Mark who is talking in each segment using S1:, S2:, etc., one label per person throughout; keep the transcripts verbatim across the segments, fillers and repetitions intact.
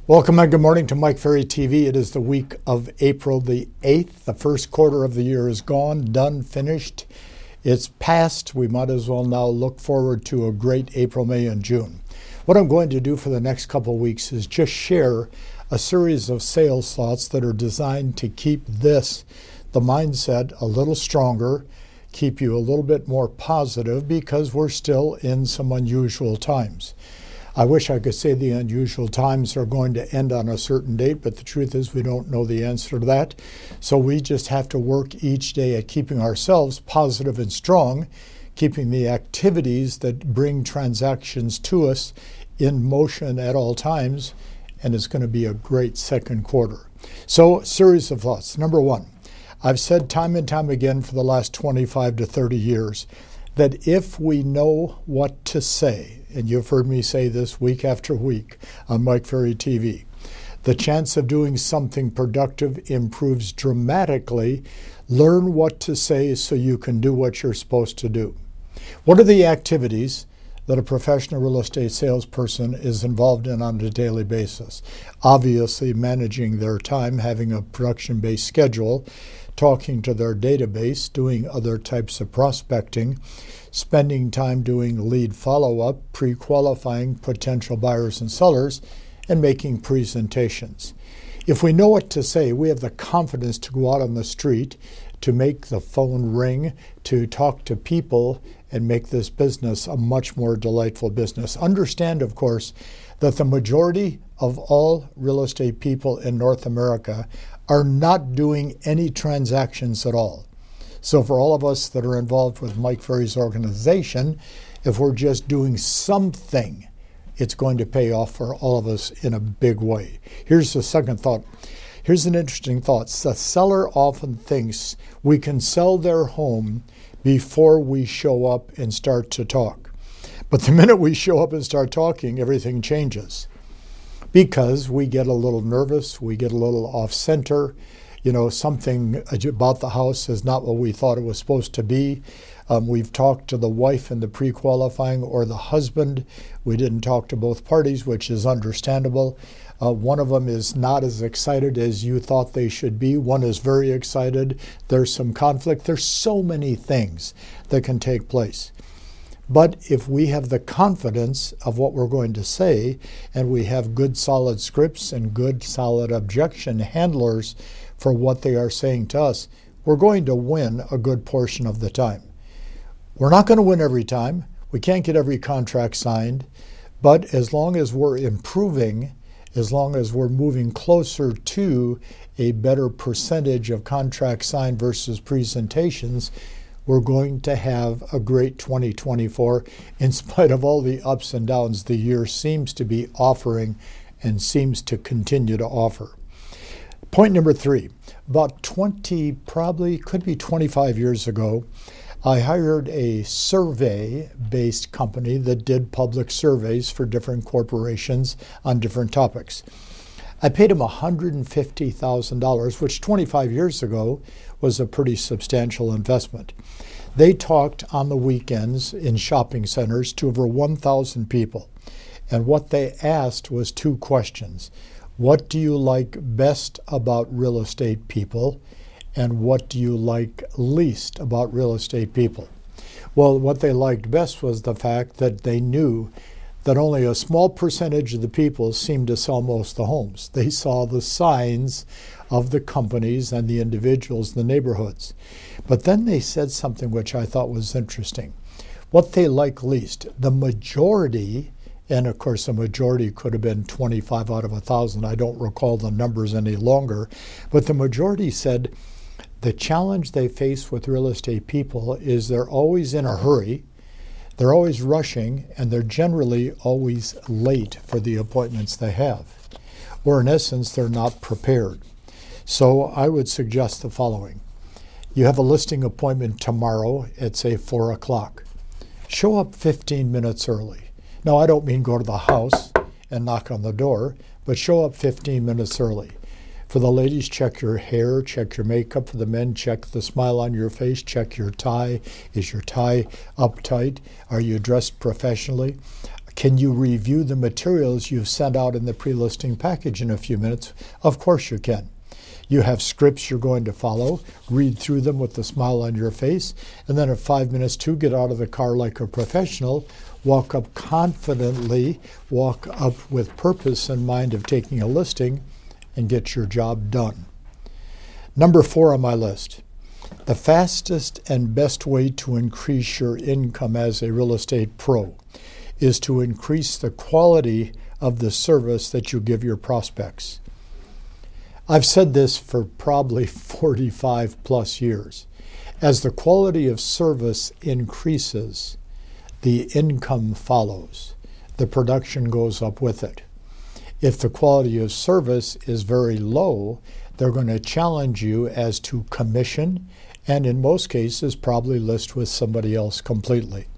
S1: Welcome and good morning to Mike Ferry T V. It is the week of April the eighth. The first quarter of the year is gone, done, finished. It's past. We might as well now look forward to a great April, May, and June. What I'm going to do for the next couple of weeks is just share a series of sales thoughts that are designed to keep this, the mindset, a little stronger, keep you a little bit more positive because we're still in some unusual times. I wish I could say the unusual times are going to end on a certain date, but the truth is we don't know the answer to that. So we just have to work each day at keeping ourselves positive and strong, keeping the activities that bring transactions to us in motion at all times, and it's going to be a great second quarter. So, series of thoughts. Number one, I've said time and time again for the last twenty-five to thirty years that if we know what to say, and you've heard me say this week after week on Mike Ferry T V, the chance of doing something productive improves dramatically. Learn what to say so you can do what you're supposed to do. What are the activities that a professional real estate salesperson is involved in on a daily basis? Obviously, managing their time, having a production-based schedule, talking to their database, doing other types of prospecting, spending time doing lead follow-up, pre-qualifying potential buyers and sellers, and making presentations. If we know what to say, we have the confidence to go out on the street, to make the phone ring, to talk to people, and make this business a much more delightful business. Understand, of course, that the majority of all real estate people in North America are not doing any transactions at all. So for all of us that are involved with Mike Ferry's organization, if we're just doing something, it's going to pay off for all of us in a big way. Here's the second thought. Here's an interesting thought. The seller often thinks we can sell their home before we show up and start to talk. But the minute we show up and start talking, everything changes. Because we get a little nervous, we get a little off-center, you know, something about the house is not what we thought it was supposed to be. Um, we've talked to the wife in the pre-qualifying or the husband. We didn't talk to both parties, which is understandable. Uh, one of them is not as excited as you thought they should be. One is very excited. There's some conflict. There's so many things that can take place. But if we have the confidence of what we're going to say, and we have good solid scripts and good solid objection handlers for what they are saying to us, we're going to win a good portion of the time. We're not going to win every time. We can't get every contract signed. But as long as we're improving, as long as we're moving closer to a better percentage of contracts signed versus presentations, we're going to have a great twenty twenty-four in spite of all the ups and downs the year seems to be offering and seems to continue to offer. Point number three, about twenty, probably could be twenty-five years ago, I hired a survey-based company that did public surveys for different corporations on different topics. I paid them one hundred fifty thousand dollars, which twenty-five years ago was a pretty substantial investment. They talked on the weekends in shopping centers to over one thousand people. And what they asked was two questions. What do you like best about real estate people? And what do you like least about real estate people? Well, what they liked best was the fact that they knew that only a small percentage of the people seemed to sell most of the homes. They saw the signs of the companies and the individuals in the neighborhoods. But then they said something which I thought was interesting. What they like least, the majority, and of course the majority could have been twenty-five out of one thousand, I don't recall the numbers any longer, but the majority said the challenge they face with real estate people is they're always in a hurry, they're always rushing, and they're generally always late for the appointments they have. Or in essence, they're not prepared. So I would suggest the following. You have a listing appointment tomorrow at, say, four o'clock. Show up fifteen minutes early. Now, I don't mean go to the house and knock on the door, but show up fifteen minutes early. For the ladies, check your hair, check your makeup. For the men, check the smile on your face, check your tie. Is your tie uptight? Are you dressed professionally? Can you review the materials you've sent out in the pre-listing package in a few minutes? Of course you can. You have scripts you're going to follow, read through them with a smile on your face, and then in five minutes to get out of the car like a professional, walk up confidently, walk up with purpose in mind of taking a listing, and get your job done. Number four on my list, the fastest and best way to increase your income as a real estate pro is to increase the quality of the service that you give your prospects. I've said this for probably forty-five plus years. As the quality of service increases, the income follows. The production goes up with it. If the quality of service is very low, they're going to challenge you as to commission, and in most cases probably list with somebody else completely.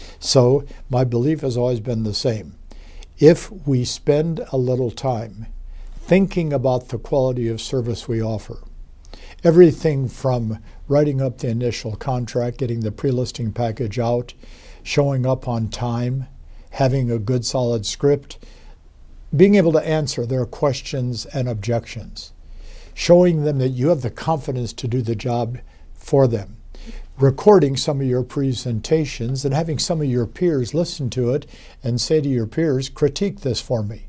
S1: So my belief has always been the same. If we spend a little time thinking about the quality of service we offer, everything from writing up the initial contract, getting the pre-listing package out, showing up on time, having a good solid script, being able to answer their questions and objections, showing them that you have the confidence to do the job for them, recording some of your presentations and having some of your peers listen to it and say to your peers, critique this for me.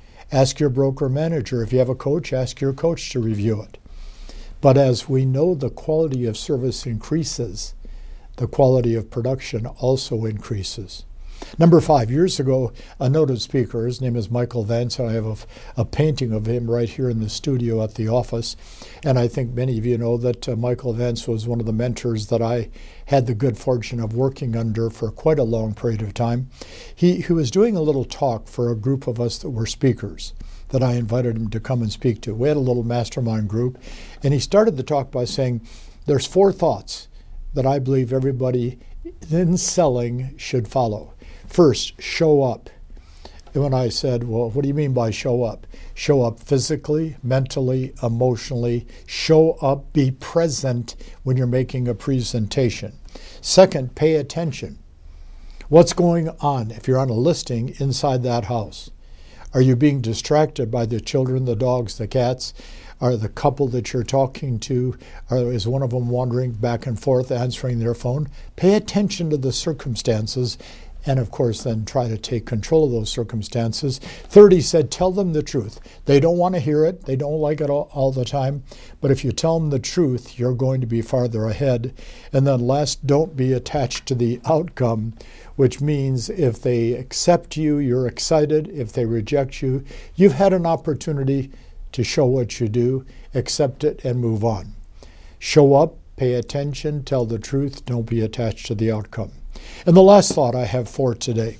S1: Ask your broker manager. If you have a coach, ask your coach to review it. But as we know the quality of service increases, the quality of production also increases. Number five, years ago, a noted speaker, his name is Michael Vance, I have a, a painting of him right here in the studio at the office, and I think many of you know that uh, Michael Vance was one of the mentors that I had the good fortune of working under for quite a long period of time. He, he was doing a little talk for a group of us that were speakers that I invited him to come and speak to. We had a little mastermind group, and he started the talk by saying, there's four thoughts that I believe everybody in selling should follow. First, show up. And when I said, well, what do you mean by show up? Show up physically, mentally, emotionally. Show up, be present when you're making a presentation. Second, pay attention. What's going on if you're on a listing inside that house? Are you being distracted by the children, the dogs, the cats? Are the couple that you're talking to, are, is one of them wandering back and forth answering their phone? Pay attention to the circumstances, and of course then try to take control of those circumstances. Third, he said, tell them the truth. They don't want to hear it. They don't like it all, all the time. But if you tell them the truth, you're going to be farther ahead. And then last, don't be attached to the outcome, which means if they accept you, you're excited. If they reject you, you've had an opportunity to show what you do, accept it, and move on. Show up, pay attention, tell the truth, don't be attached to the outcome. And the last thought I have for today,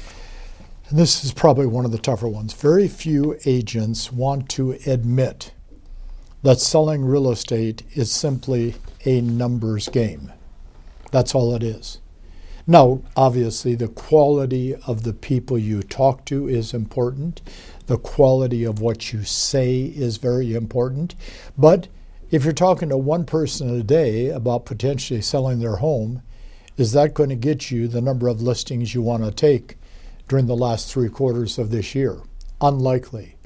S1: and this is probably one of the tougher ones, very few agents want to admit that selling real estate is simply a numbers game. That's all it is. Now, obviously, the quality of the people you talk to is important. The quality of what you say is very important. But if you're talking to one person a day about potentially selling their home, is that going to get you the number of listings you want to take during the last three quarters of this year? Unlikely.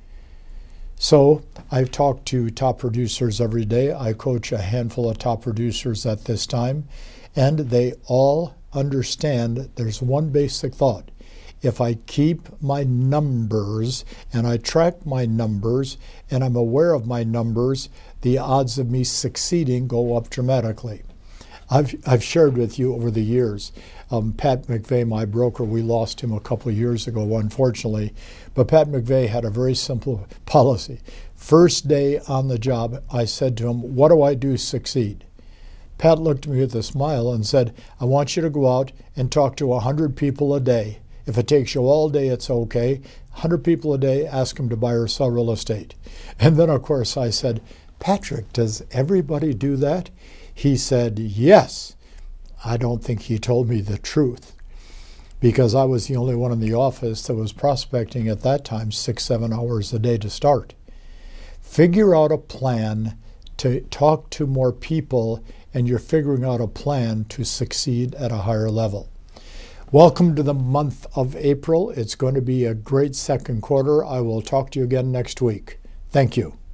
S1: So I've talked to top producers every day. I coach a handful of top producers at this time, and they all understand there's one basic thought. If I keep my numbers and I track my numbers and I'm aware of my numbers, the odds of me succeeding go up dramatically. I've I've shared with you over the years, um, Pat McVeigh, my broker, we lost him a couple of years ago, unfortunately, but Pat McVeigh had a very simple policy. First day on the job, I said to him, what do I do to succeed? Pat looked at me with a smile and said, I want you to go out and talk to one hundred people a day. If it takes you all day, it's okay. one hundred people a day, ask them to buy or sell real estate. And then, of course, I said, Patrick, does everybody do that? He said, yes. I don't think he told me the truth, because I was the only one in the office that was prospecting at that time six, seven hours a day to start. Figure out a plan to talk to more people, and you're figuring out a plan to succeed at a higher level. Welcome to the month of April. It's going to be a great second quarter. I will talk to you again next week. Thank you.